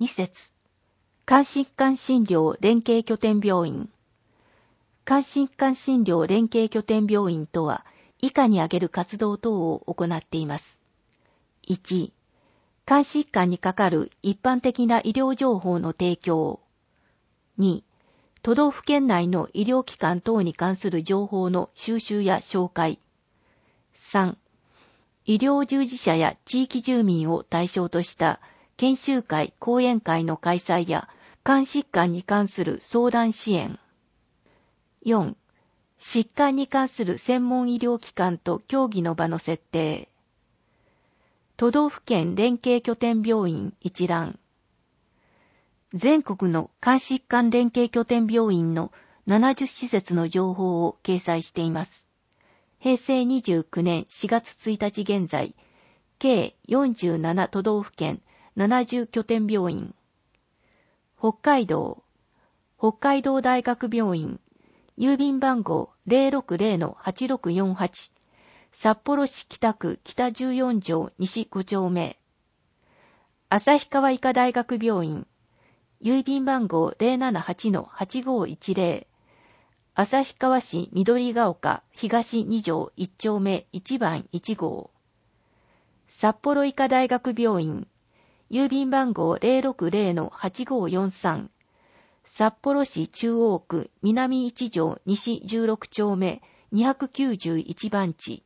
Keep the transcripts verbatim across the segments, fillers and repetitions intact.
に節、肝疾患診療連携拠点病院。肝疾患診療連携拠点病院とは、以下に挙げる活動等を行っています。いち、肝疾患にかかる一般的な医療情報の提供。に、都道府県内の医療機関等に関する情報の収集や紹介。さん、医療従事者や地域住民を対象とした研修会・講演会の開催や肝疾患に関する相談支援。よん、疾患に関する専門医療機関と協議の場の設定。都道府県連携拠点病院一覧。全国の肝疾患連携拠点病院のななじゅう施設の情報を掲載しています。へいせいにじゅうきゅうねんしがつついたち現在、計よんじゅうなな都道府県ななじゅう拠点病院。北海道、北海道大学病院、郵便番号 ゼロろくゼロ はちろくよんはち、札幌市北区北じゅうよん条西ご丁目。旭川医科大学病院、郵便番号 ゼロななはち はちごいちゼロ、旭川市緑ヶ丘東に条いち丁目いちばんいち号。札幌医科大学病院、郵便番号 ゼロろくゼロ はちごよんさん、札幌市中央区南いち条西じゅうろく丁目にひゃくきゅうじゅういち番地。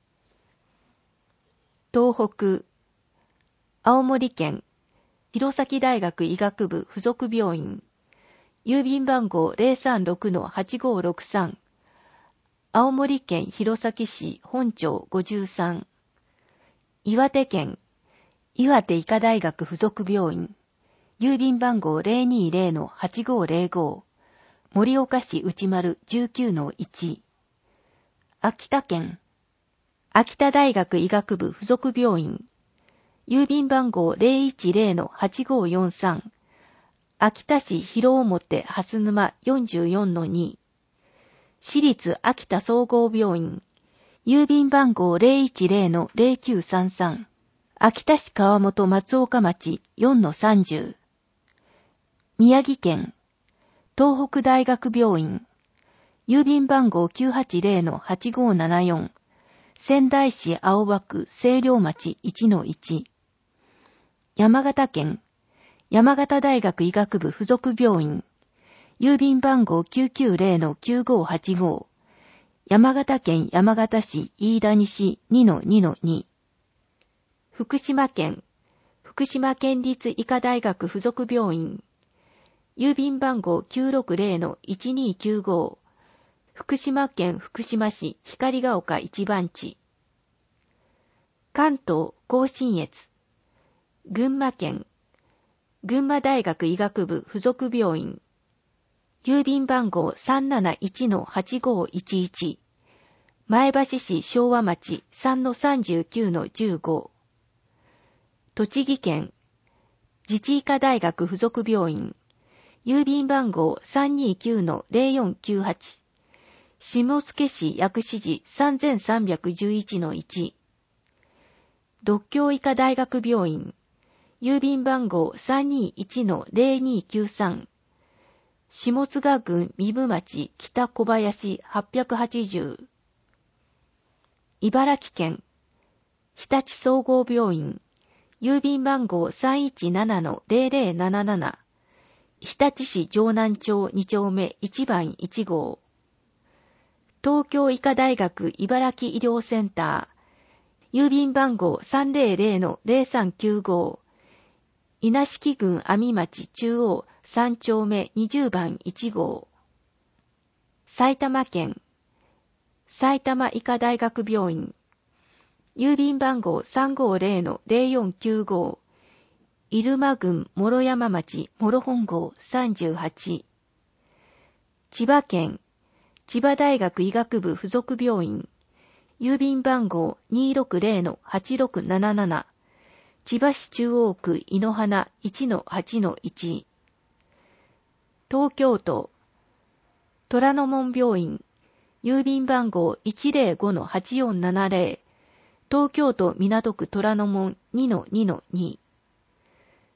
東北、青森県、弘前大学医学部附属病院、郵便番号 ゼロさんろく はちごろくさん、青森県弘前市本町ごじゅうさん、岩手県、岩手医科大学附属病院、郵便番号 ゼロにゼロ はちごゼロご、盛岡市内丸 じゅうきゅうのいち、秋田県、秋田大学医学部附属病院、郵便番号 ゼロいちゼロ はちごよんさん、秋田市広表蓮沼 よんじゅうよんのに、私立秋田総合病院、郵便番号 ゼロいちゼロ ゼロきゅうさんさん、秋田市川本松岡町 よんのさんじゅう、宮城県、東北大学病院、郵便番号 きゅうはちゼロ はちごななよん、仙台市青葉区清涼町 いちのいち、山形県、山形大学医学部附属病院、郵便番号 きゅうきゅうゼロ きゅうごはちご、山形県山形市飯田西 にのにのに、福島県、福島県立医科大学附属病院、郵便番号 きゅうろくゼロ いちにきゅうご、福島県福島市光が丘一番地。関東甲信越、群馬県、群馬大学医学部附属病院、郵便番号 さんなないちのはちごいちいち、前橋市昭和町 さんのさんじゅうきゅうのじゅうご、栃木県、自治医科大学附属病院、郵便番号 さんにきゅうのゼロよんきゅうはち、下野市薬師寺 さんさんいちいちのいち、獨協医科大学病院、郵便番号 さんにいちのゼロにきゅうさん、下津賀郡壬生町北小林はっぴゃくはちじゅう、茨城県、日立総合病院、郵便番号 さんいちななのゼロゼロなななな、日立市城南町に丁目いちばんいち号、東京医科大学茨城医療センター、郵便番号 さんぜろぜろのゼロさんきゅうご、稲敷郡阿見町中央さん丁目にじゅうばんいち号、埼玉県、埼玉医科大学病院、郵便番号 さんごゼロのゼロよんきゅうご、入間郡諸山町諸本郷さんじゅうはち、千葉県、千葉大学医学部附属病院、郵便番号 にろくゼロのはちろくなななな、千葉市中央区井の花 いちのはちのいち、東京都、虎ノ門病院、郵便番号 いちゼロごのはちよんななゼロ、東京都港区虎ノ門 にのにのに、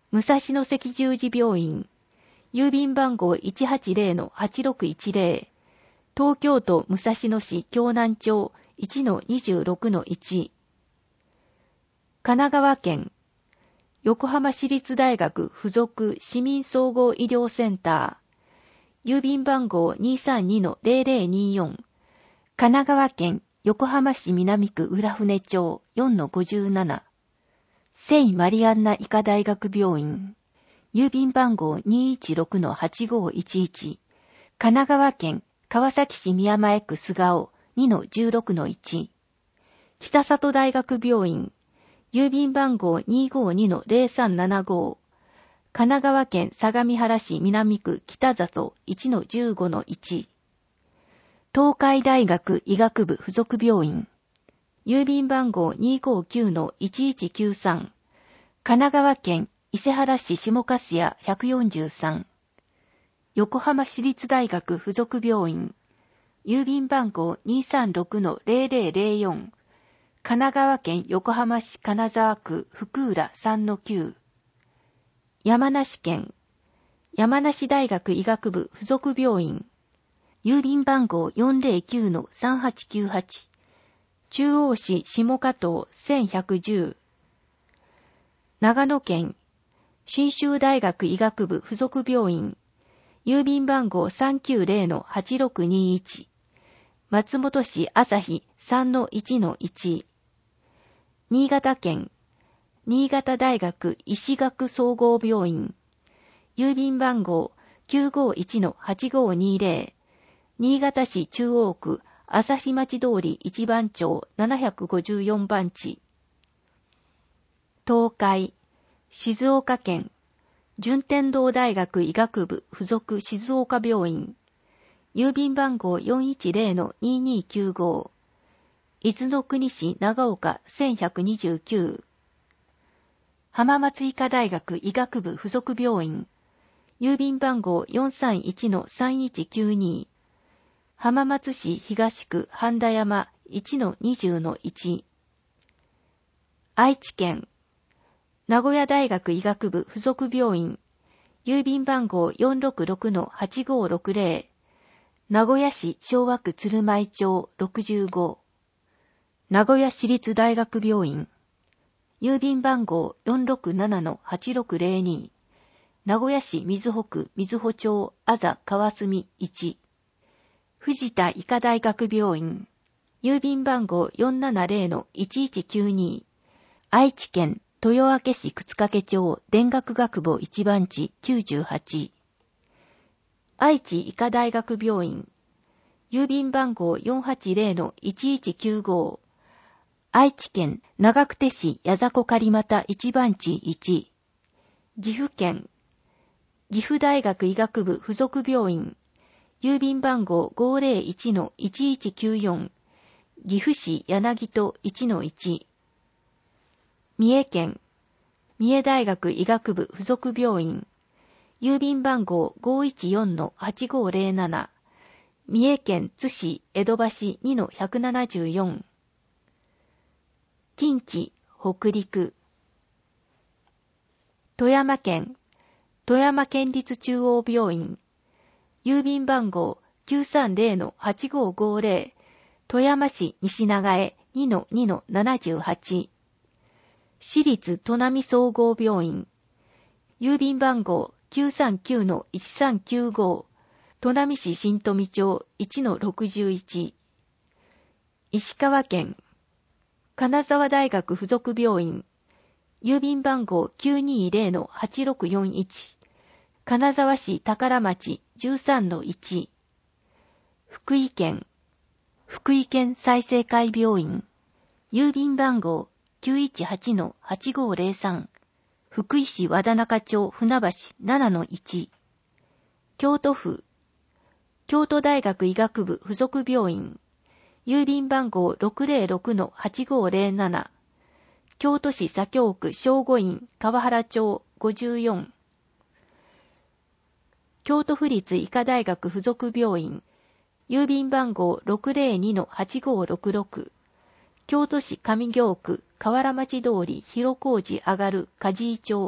武蔵野赤十字病院、郵便番号 いちはちゼロのはちろくいちゼロ、東京都武蔵野市京南町 いちのにじゅうろくのいち、神奈川県、横浜市立大学附属市民総合医療センター、郵便番号 にさんにのゼロゼロによん、神奈川県横浜市南区浦船町 よんのごじゅうなな、聖マリアンナ医科大学病院、郵便番号 にいちろくのはちごいちいち、神奈川県川崎市宮前区菅生 にのじゅうろくのいち、北里大学病院、郵便番号 にごにのゼロさんななご、神奈川県相模原市南区北里 いちのじゅうごのいち、東海大学医学部附属病院、郵便番号 にごきゅうのいちいちきゅうさん、神奈川県伊勢原市下粕谷ひゃくよんじゅうさん、横浜市立大学附属病院、郵便番号 にさんろくのゼロゼロゼロよん、神奈川県横浜市金沢区福浦 さんのきゅう、山梨県山梨大学医学部附属病院、郵便番号 よんゼロきゅうのさんはちきゅうはち、中央市下加藤せんひゃくじゅう、長野県信州大学医学部附属病院、郵便番号 さんきゅうゼロのはちろくにいち、松本市朝日 さんのいちのいち、新潟県新潟大学医師学総合病院、郵便番号 きゅうごいちのはちごにゼロ、新潟市中央区朝日町通り一番町ななひゃくごじゅうよんばん地、東海静岡県順天堂大学医学部附属静岡病院、郵便番号 よんいちゼロのににきゅうご、伊豆の国市長岡せんひゃくにじゅうきゅう、浜松医科大学医学部附属病院、郵便番号 よんさんいちのさんいちきゅうに、浜松市東区半田山 いちのにじゅうのいち、愛知県名古屋大学医学部附属病院、郵便番号 よんろくろくのはちごろくゼロ、名古屋市昭和区鶴舞町ろくじゅうご、名古屋市立大学病院、郵便番号 よんろくななのはちろくゼロに、名古屋市瑞穂区瑞穂町あざ川澄いち、藤田医科大学病院、郵便番号 よんななゼロのいちいちきゅうに、愛知県豊明市沓掛町田学学部一番地きゅうじゅうはち、愛知医科大学病院、郵便番号 よんはちゼロのいちいちきゅうご、愛知県長久手市矢迫狩俣一番地いち、岐阜県岐阜大学医学部附属病院、郵便番号 ごゼロいちのいちいちきゅうよん、岐阜市柳戸 いちのいち、三重県三重大学医学部附属病院、郵便番号 ごいちよんのはちごゼロなな、三重県津市江戸橋 にのひゃくななじゅうよん、近畿北陸富山県富山県立中央病院、郵便番号 きゅうさんゼロのはちごごゼロ、富山市西長江 にのにのななじゅうはち、市立砺波総合病院、郵便番号 きゅうさんきゅうのいちさんきゅうご、砺波市新富町 いちのろくじゅういち、石川県金沢大学附属病院、郵便番号 きゅうにゼロのはちろくよんいち、金沢市宝町 じゅうさんのいち、福井県福井県済生会病院、郵便番号 きゅういちはちのはちごゼロさん、福井市和田中町船橋ななのいち、京都府京都大学医学部附属病院、郵便番号 ろくゼロろくのはちごゼロなな、京都市左京区正午院川原町ごじゅうよん、京都府立医科大学附属病院、郵便番号 ろくゼロにのはちごろくろく、京都市上京区河原町通り広小路上がる梶井町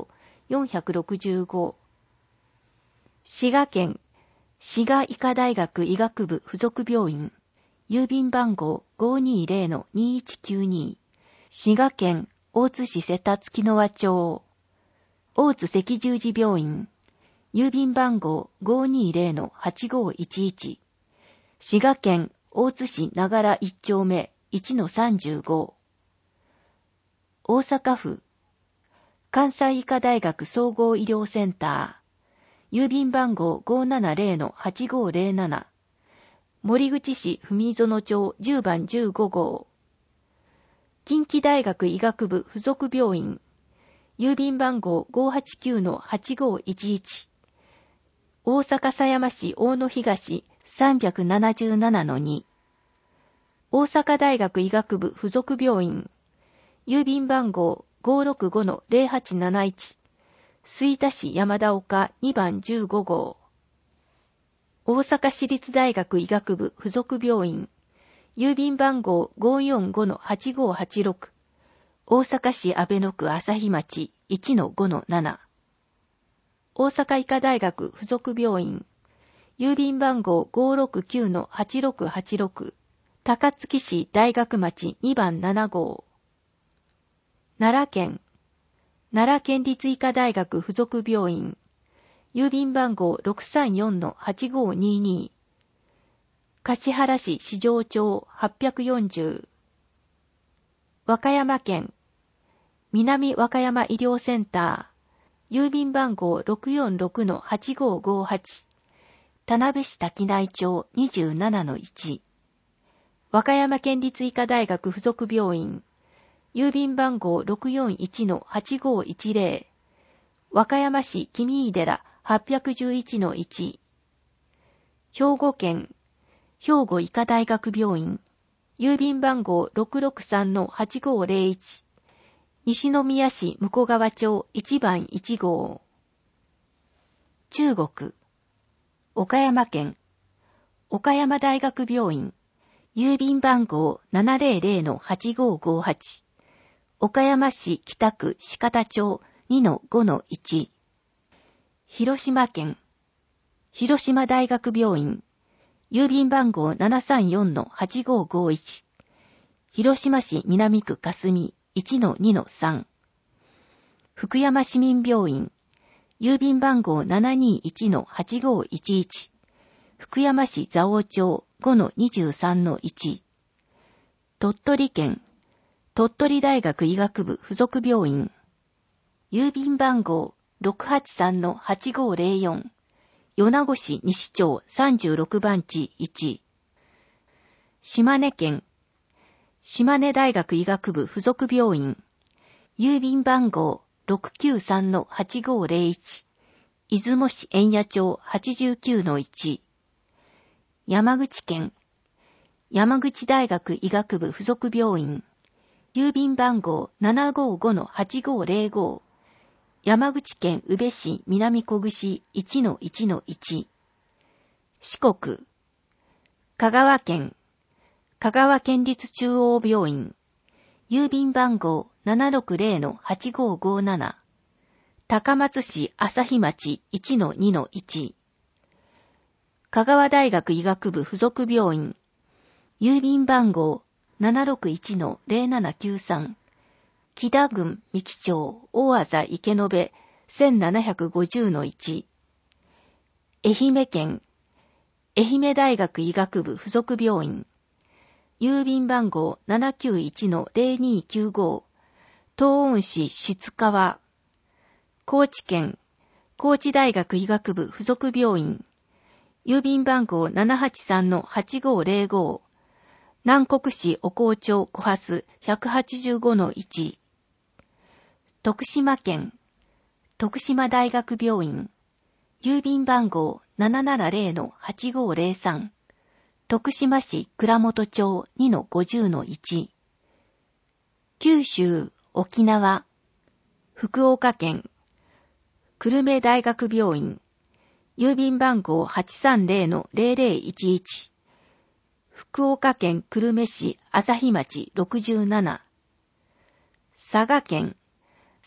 よんひゃくろくじゅうご。滋賀県滋賀医科大学医学部附属病院、郵便番号 ごーにーぜろのにーいちきゅうに。滋賀県大津市瀬田月野和町、大津赤十字病院、郵便番号 ごーにーぜろのはちごーいちいち。滋賀県大津市長良いっ丁目 いちのさんじゅうご。大阪府関西医科大学総合医療センター、郵便番号 ごーななぜろのはちごーぜろなな。森口市文園町じゅうばんじゅうごごう。近畿大学医学部附属病院、郵便番号 ごーはちきゅうのはちごーいちいち。大阪狭山市大野東 さんびゃくななじゅうななのに。大阪大学医学部附属病院、郵便番号 ごーろくごのぜろはちなないち。吹田市山田岡にばんじゅうごごう。大阪市立大学医学部附属病院、郵便番号 ごーよんごのはちごーはちろく。大阪市阿倍野区旭町 いちのごのなな。大阪医科大学附属病院、郵便番号 ごーろくきゅうのはちろくはちろく。高槻市大学町にばんななごう。奈良県奈良県立医科大学附属病院、郵便番号 ろくさんよんのはちごーにーに。橿原市四条町はっぴゃくよんじゅう。和歌山県南和歌山医療センター、郵便番号 ろくよんろくのはちごーごーはち。田辺市滝内町 にじゅうななのいち。和歌山県立医科大学附属病院、郵便番号 ろくよんいちのはちごーいちぜろ。和歌山市君井寺はっぴゃくじゅういちのいち。兵庫県兵庫医科大学病院、郵便番号 ろくろくさんのはちごーぜろいち。西宮市向川町いちばんいちごう。中国岡山県岡山大学病院、郵便番号 ななぜろぜろのはちごーごーはち。岡山市北区鹿田町 にのごのいち。広島県広島大学病院、郵便番号 ななさんよんのはちごーごーいち。広島市南区霞 いちのにのさん。福山市民病院、郵便番号 ななにいちのはちごーいちいち。福山市蔵王町 ごのにじゅうさんのいち。鳥取県鳥取大学医学部附属病院、郵便番号 ろくはちさんのはちごーぜろよん。米子市西町さんじゅうろくばんちいち。島根県島根大学医学部附属病院、郵便番号 ろくきゅうさんのはちごーぜろいち。出雲市円谷町はちじゅうきゅうのいち。山口県山口大学医学部附属病院、郵便番号 ななごーごのはちごーぜろごー。山口県宇部市南小串 いちのいちのいち。四国香川県香川県立中央病院、郵便番号 ななろくぜろのはちごーごーなな。高松市旭町 いちのにのいち。香川大学医学部附属病院、郵便番号 ななろくいちのぜろななきゅうさん。木田郡三木町大字池延せんななひゃくごじゅうのいち。愛媛県愛媛大学医学部附属病院、郵便番号 ななきゅういちのぜろにきゅうご。東温市静川。高知県高知大学医学部附属病院、郵便番号 ななはちさんのはちごーぜろご。南国市おこう町小蓮ひゃくはちじゅうごのいち。徳島県徳島大学病院、郵便番号 ななななぜろのはちごーぜろさん。徳島市倉本町にのごじゅうのいち。九州沖縄福岡県久留米大学病院、郵便番号 はちさんぜろのぜろぜろいちいち。福岡県久留米市朝日町ろくじゅうなな。佐賀県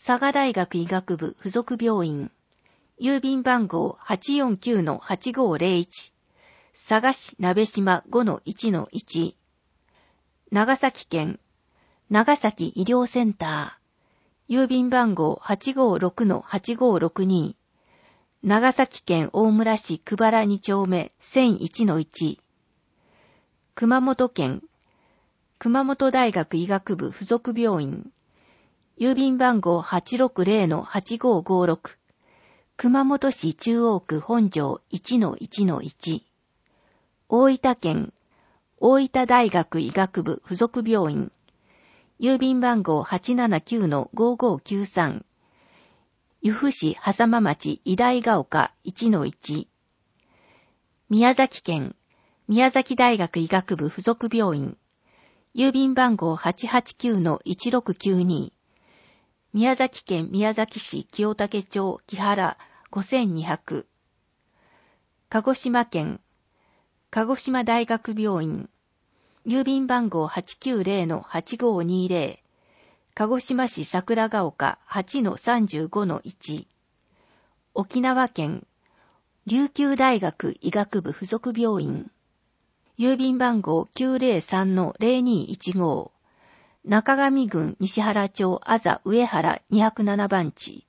佐賀大学医学部附属病院、郵便番号 はちよんきゅうのはちごーぜろいち、佐賀市鍋島 ごのいちのいち、長崎県長崎医療センター、郵便番号 はちごーろくのはちごーろくに、長崎県大村市久原に丁目 せんいちのいち、熊本県熊本大学医学部附属病院、郵便番号 はちろくぜろのはちごーごーろく、熊本市中央区本庄 いちのいちのいち、大分県大分大学医学部附属病院、郵便番号 はちななきゅうのごーごーきゅうさん、由布市波佐間町医大が丘 いちのいち、宮崎県宮崎大学医学部附属病院、郵便番号 はちはちきゅうのいちろくきゅうに、宮崎県宮崎市清武町木原ごせんにひゃく、鹿児島県鹿児島大学病院、郵便番号 はちきゅうぜろのはちごーにーぜろ、鹿児島市桜ヶ丘 はちのさんじゅうごのいち、沖縄県琉球大学医学部附属病院、郵便番号 きゅうぜろさんのぜろにーいちご、中上郡西原町あざ上原にひゃくななばんち、